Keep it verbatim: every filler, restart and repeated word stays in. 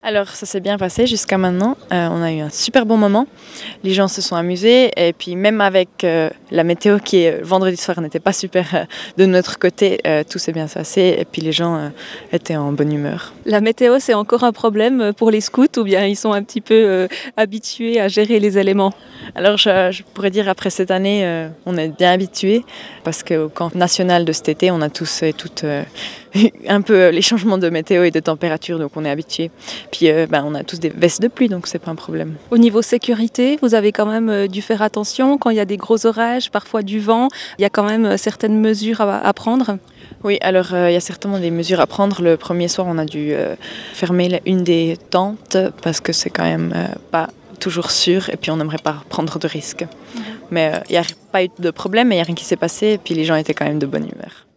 Alors ça s'est bien passé jusqu'à maintenant, euh, on a eu un super bon moment, les gens se sont amusés et puis même avec euh, la météo qui est vendredi soir n'était pas super euh, de notre côté, euh, tout s'est bien passé et puis les gens euh, étaient en bonne humeur. La météo, c'est encore un problème pour les scouts ou bien ils sont un petit peu euh, habitués à gérer les éléments? Alors je, je pourrais dire après cette année, euh, on est bien habitués parce qu'au camp national de cet été, on a tous et toutes euh, un peu les changements de météo et de température, donc on est habitués. Puis euh, ben, on a tous des vestes de pluie, donc c'est pas un problème. Au niveau sécurité, vous avez quand même euh, dû faire attention quand il y a des gros orages, parfois du vent, il y a quand même euh, certaines mesures à, à prendre? Oui, alors euh, il y a certainement des mesures à prendre. Le premier soir, on a dû euh, fermer une des tentes parce que c'est quand même euh, pas toujours sûr et puis on n'aimerait pas prendre de risques. Mmh. Mais il euh, n'y a pas eu de problème, il n'y a rien qui s'est passé et puis les gens étaient quand même de bonne humeur.